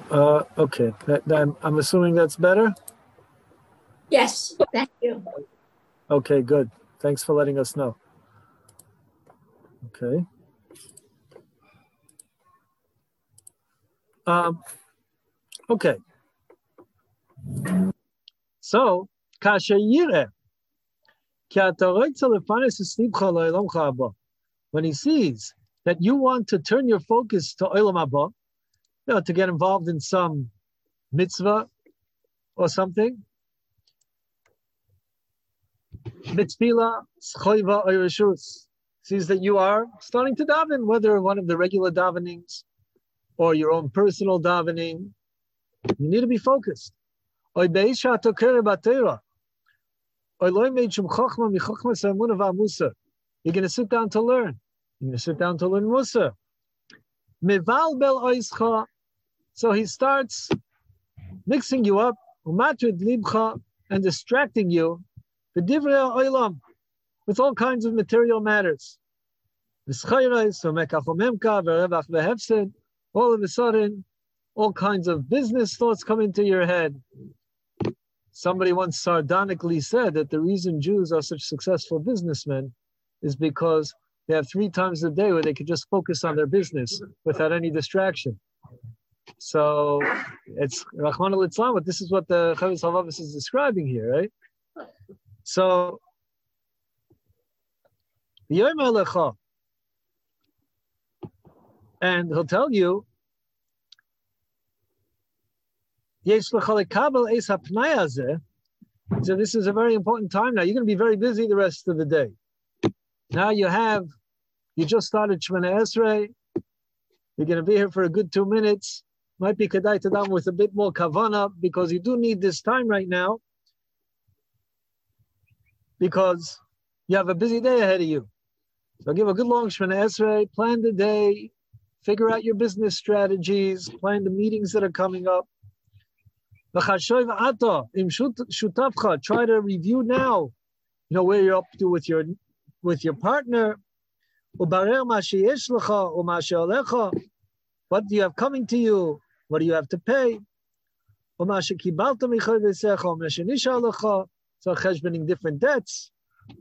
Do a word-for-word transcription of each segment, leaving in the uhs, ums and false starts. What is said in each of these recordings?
Uh, okay, that, that, I'm, I'm assuming that's better? Yes, thank you. Okay, good. Thanks for letting us know. Okay. Um, okay. So, kasha yireh, ki ata roitze lefanes esnibcha lo'olamcha haba. When he sees that you want to turn your focus to olam haba, you know, to get involved in some mitzvah or something, mitzvila, schoiva, or reshus, sees that you are starting to daven, whether one of the regular davenings or your own personal davening, you need to be focused. You're going to sit down to learn. You're going to sit down to learn Musa. So he starts mixing you up and distracting you with all kinds of material matters. All of a sudden, all kinds of business thoughts come into your head. Somebody once sardonically said that the reason Jews are such successful businessmen is because they have three times a day where they could just focus on their business without any distraction. So it's Rahman al-Islam, but this is what the Chavis Halvavis is describing here, right? So, and he'll tell you, so this is a very important time now. You're going to be very busy the rest of the day. Now you have, you just started Shemana Esrei. You're going to be here for a good two minutes. Might be Kedai Tadam with a bit more Kavana, because you do need this time right now, because you have a busy day ahead of you. So give a good long Shemana Esrei, plan the day, figure out your business strategies, plan the meetings that are coming up. Try to review now, you know, where you're up to with your with your partner. What do you have coming to you? What do you have to pay? So cheshboning different debts.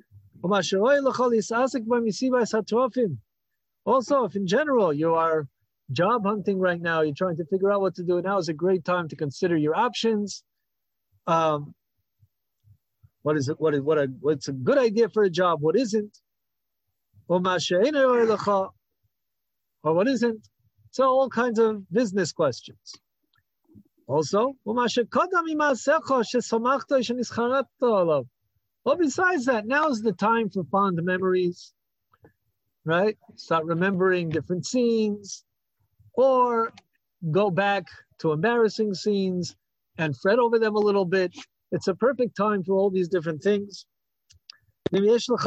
Also, if in general you are job hunting right now, you're trying to figure out what to do, now is a great time to consider your options. Um, what is it? What is what? A, what's a good idea for a job? What isn't? Or what isn't? So all kinds of business questions. Also, well, besides that, now is the time for fond memories, right? Start remembering different scenes, or go back to embarrassing scenes and fret over them a little bit. It's a perfect time for all these different things. If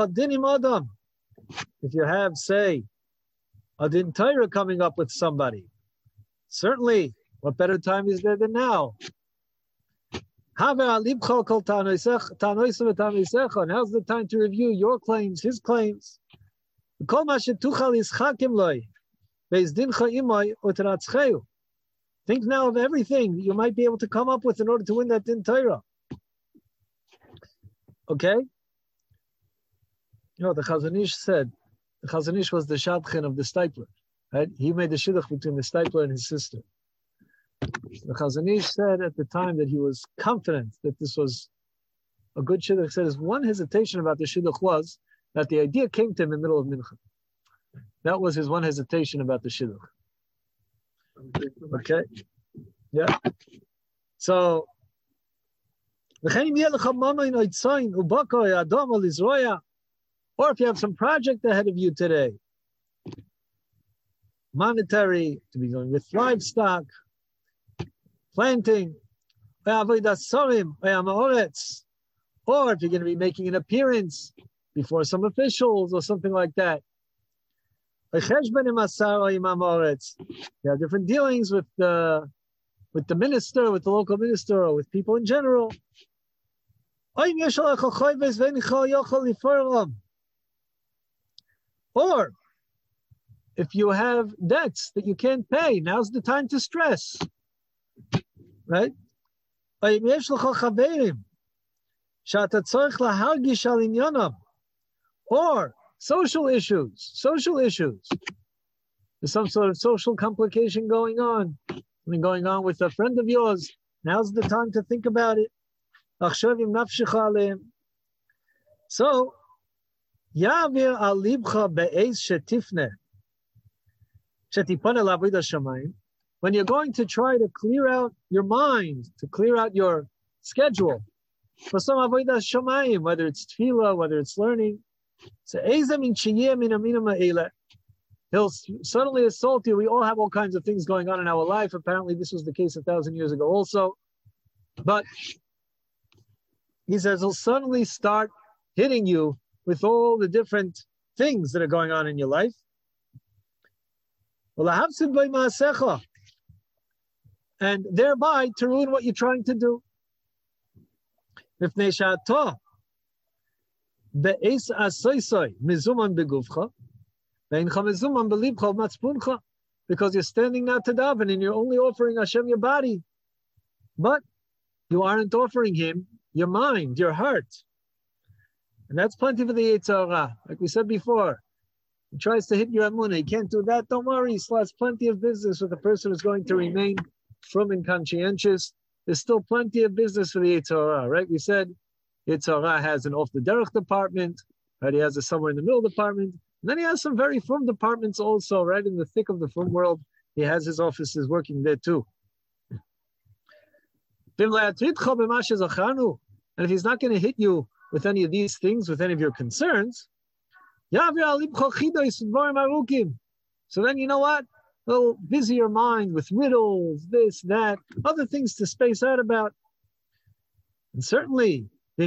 you have, say, a din Torah coming up with somebody, certainly, what better time is there than now? Now's the time to review your claims, his claims. Think now of everything you might be able to come up with in order to win that din Torah. Okay? You know, the Chazon Ish said, the Chazon Ish was the shadchan of the stipler, right? He made the shidduch between the stipler and his sister. The Chazon Ish said at the time that he was confident that this was a good shidduch. He said his one hesitation about the shidduch was that the idea came to him in the middle of mincha. That was his one hesitation about the shidduch. Okay? Yeah. So, or if you have some project ahead of you today, monetary, to be going with livestock, planting, or if you're going to be making an appearance before some officials or something like that. You have different dealings with the with the minister, with the local minister, or with people in general. Or if you have debts that you can't pay, now's the time to stress. right? ואם יש לך חברים שאתה צריך להרגיש על עניינם, or social issues, social issues. There's some sort of social complication going on, I mean, going on with a friend of yours. Now's the time to think about it. So, יעביר על ליבך באש שתפנה, שתיפנה לעבוד השמיים. When you're going to try to clear out your mind, to clear out your schedule for some avodah shamayim, whether it's tefillah, whether it's learning, so he'll suddenly assault you. We all have all kinds of things going on in our life. Apparently, this was the case a thousand years ago also. But he says he'll suddenly start hitting you with all the different things that are going on in your life. And thereby to ruin what you're trying to do. Because you're standing now to daven and you're only offering Hashem your body, but you aren't offering Him your mind, your heart. And that's plenty for the Yetzer Hara. Like we said before, he tries to hit your emunah. He can't do that. Don't worry. He still has plenty of business with the person who's going to remain frum and conscientious. There's still plenty of business for the Yetzer Hara, right? We said Yetzer Hara has an off the derech department, right? He has a somewhere in the middle department. And then he has some very frum departments also, right? In the thick of the frum world, he has his offices working there too. And if he's not going to hit you with any of these things, with any of your concerns, so then you know what? He'll busy your mind with riddles, this, that, other things to space out about. And certainly, if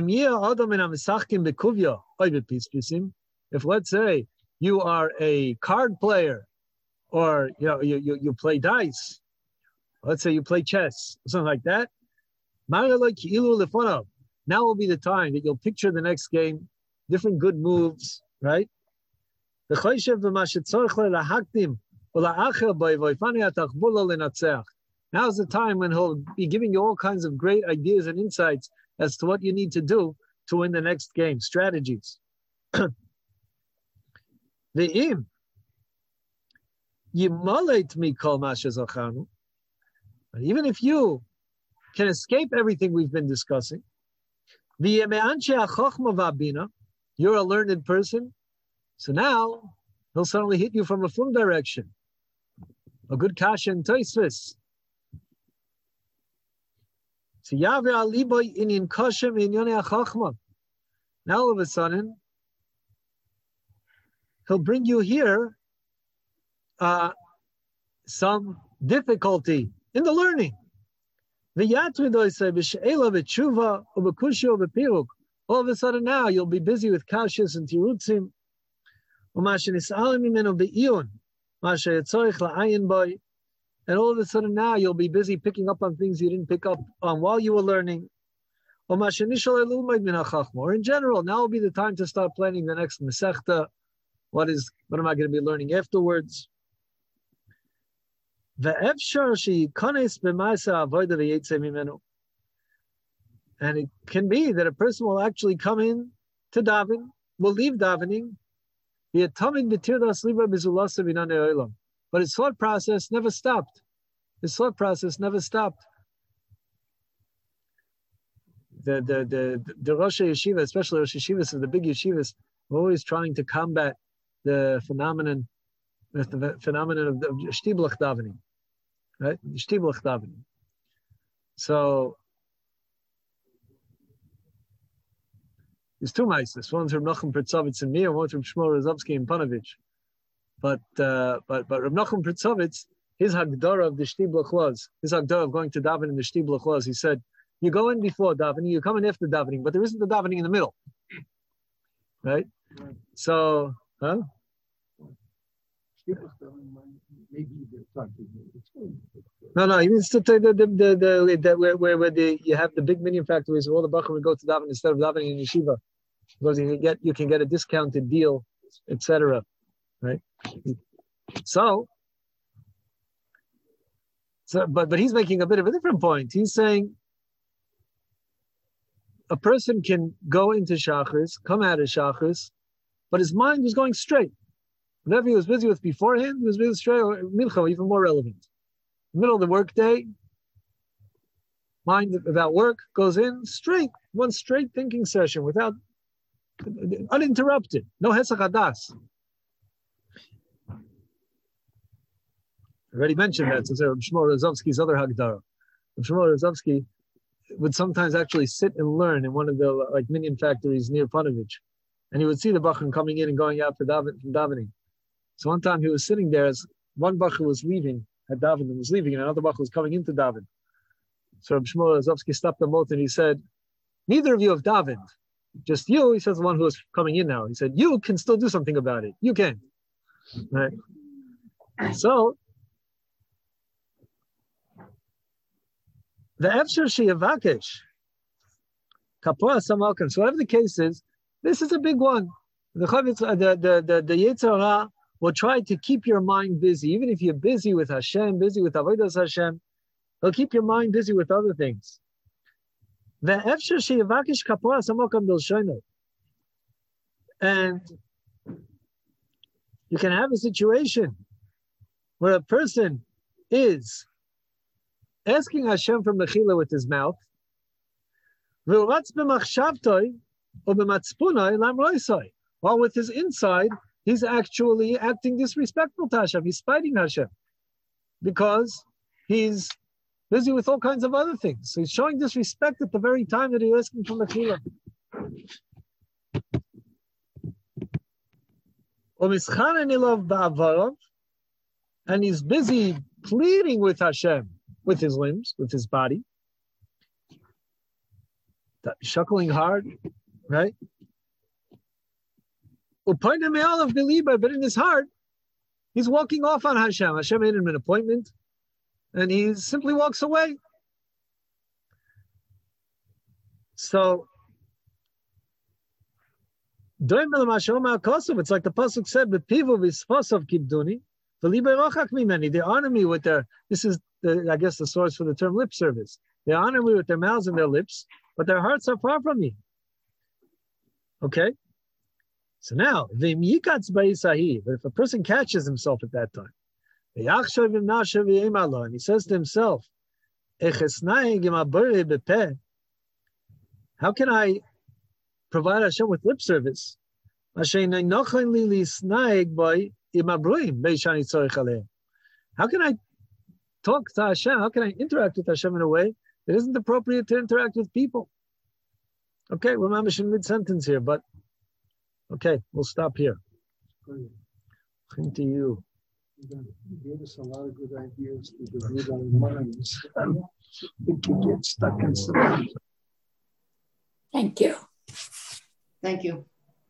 let's say you are a card player, or you know you, you, you play dice, let's say you play chess, something like that, now will be the time that you'll picture the next game, different good moves, right? Now's the time when he'll be giving you all kinds of great ideas and insights as to what you need to do to win the next game, strategies. Even if you can escape everything we've been discussing, you're a learned person, so now he'll suddenly hit you from a frum direction. A good kasha and Tosfos. Now all of a sudden, he'll bring you here uh, some difficulty in the learning. All of a sudden now, you'll be busy with kashas and tirutzim. And all of a sudden now, you'll be busy picking up on things you didn't pick up on while you were learning. Or in general, now will be the time to start planning the next Masechta. What is, what am I going to be learning afterwards? And it can be that a person will actually come in to daven, will leave davening, but his thought process never stopped. His thought process never stopped. The the the the Rosh Yeshiva, especially Rosh Yeshivas of the big yeshivas, are always trying to combat the phenomenon, the phenomenon of, of shtiblach davening, right? Shtiblach davening. So there's two meisters. One's from Nachum Pertzovitz and me, and one's from Shmuel Rozovsky and Panovich. But uh, but but Reb Nachum Pertzovitz, his hagdara of the shtiblach was, his hagdara of going to daven in the shtiblach was, he said, you go in before davening, you come in after davening, but there isn't the davening in the middle, right? right. So, huh? No, no, he means to take the the the, the, the where where where the you have the big minion factories where all the bachar would go to daven instead of davening in yeshiva, because you can get you can get a discounted deal, et cetera. Right? So So, but but he's making a bit of a different point. He's saying a person can go into Shachris, come out of Shachris, but his mind was going straight. Whatever he was busy with beforehand, he was busy straight, or Mincha, even more relevant. Middle of the workday, mind about work goes in straight, one straight thinking session without, uninterrupted, no Hesach Hadas. I already mentioned that. So Reb Shmuel Rozovsky's other Hagdara. Reb Shmuel Rozovsky would sometimes actually sit and learn in one of the like minion factories near Panovich, and he would see the Bachrim coming in and going out for daven, from davening. So one time he was sitting there as one Bachar was leaving, had davened and was leaving, and another Bachar was coming into daven. So Reb Shmuel Rozovsky stopped them both and he said, "Neither of you have davened. Just you," he says, the one who was coming in now. He said, "You can still do something about it. You can." Right? So the Efshar Sheyavakesh, Kapora Samalkan. So whatever the case is, this is a big one. The the the the, the Yetzer Hara will try to keep your mind busy, even if you're busy with Hashem, busy with Avodas Hashem. He'll keep your mind busy with other things. The Efshar Sheyavakesh Kapora Samalkan Bilshono. And you can have a situation where a person is asking Hashem for mechila with his mouth, while with his inside, he's actually acting disrespectful to Hashem. He's spiting Hashem because he's busy with all kinds of other things. So he's showing disrespect at the very time that he's asking for mechila. And he's busy pleading with Hashem with his limbs, with his body, shuckling hard, right? But in his heart, he's walking off on Hashem. Hashem made him an appointment, and he simply walks away. So, it's like the pasuk said, they honor me with their, this is the, I guess the source for the term lip service. They honor me with their mouths and their lips, but their hearts are far from me. Okay? So now, but if a person catches himself at that time, and he says to himself, how can I provide Hashem with lip service? How can I talk to Hashem? How can I interact with Hashem in a way that isn't appropriate to interact with people? Okay, we're mamish in mid-sentence here, but okay, we'll stop here. Thank to you. You gave us a lot of good ideas to develop our minds. I think you get stuck in some. Thank you. Thank you.